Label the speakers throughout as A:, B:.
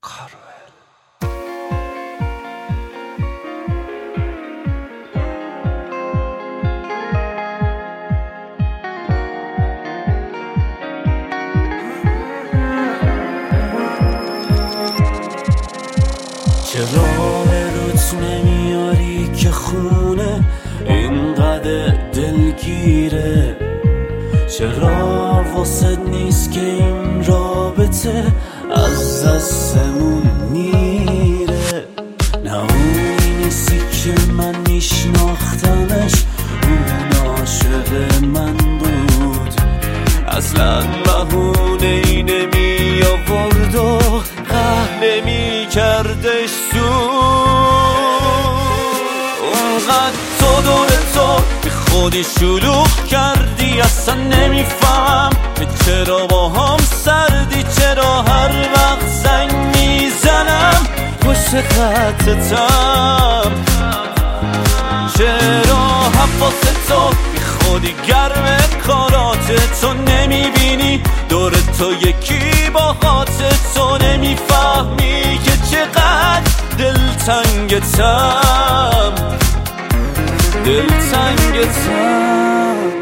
A: کاروئل. چرا روت نمیاری که خونه اینقدر دلگیره؟ چرا واسه نیست که این رابطه از دستمون میره؟ نه اونی نیستی که من میشناختمش، اون عاشق من بود. اصلا بهونه ای نمی آورد و قهر نمی کردش اونقدر تو دور تو بی خودی شلوغ کردی. اصلا نمیفهم که چرا با هم سردی، چرا هر وقت زنگ میزنم پشت خطتم، چرا حواس تو بی خودی گرم کارات تو نمیبینی دور تو یکی با خاطر تو نمیفهمی که چقدر دلتنگتم دلتنگتم.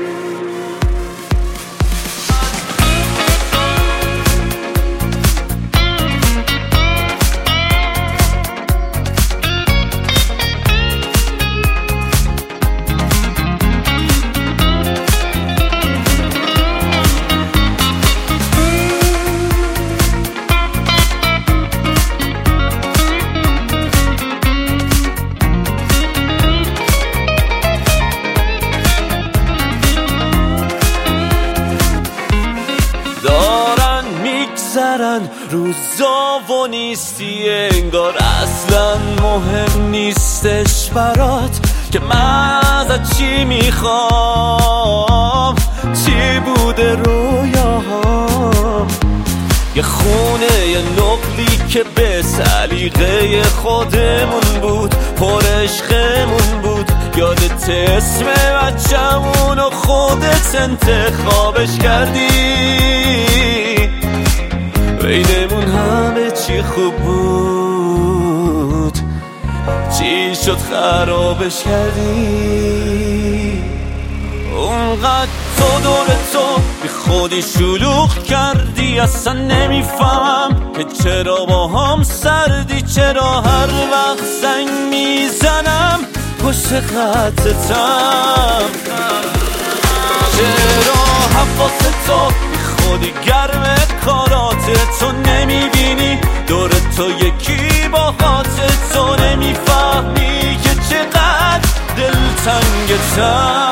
A: دارن میگذرن روزا و نیستی، انگار اصلا مهم نیستش برات که من ازت چی میخوام، چی بوده رویاهام. یه خونه یه نقلی که به سلیقه خودمون بود، پر عشقمون بود. یادت اسم بچمون و خودت انتخابش کردی، بینمون همه چی خوب بود، چی شد خرابش کردی؟ اونقدر تو دور تو بی خودی شلوغ کردی. اصلا نمیفهم که چرا با هم سردی، چرا هر وقت زنگ میزنم پشت خطتم، چرا حواس تو بی خودی گرم کارات تو نمیبینی دور تو یکی با خاطر تو نمیفهمی که چقدر دلتنگتم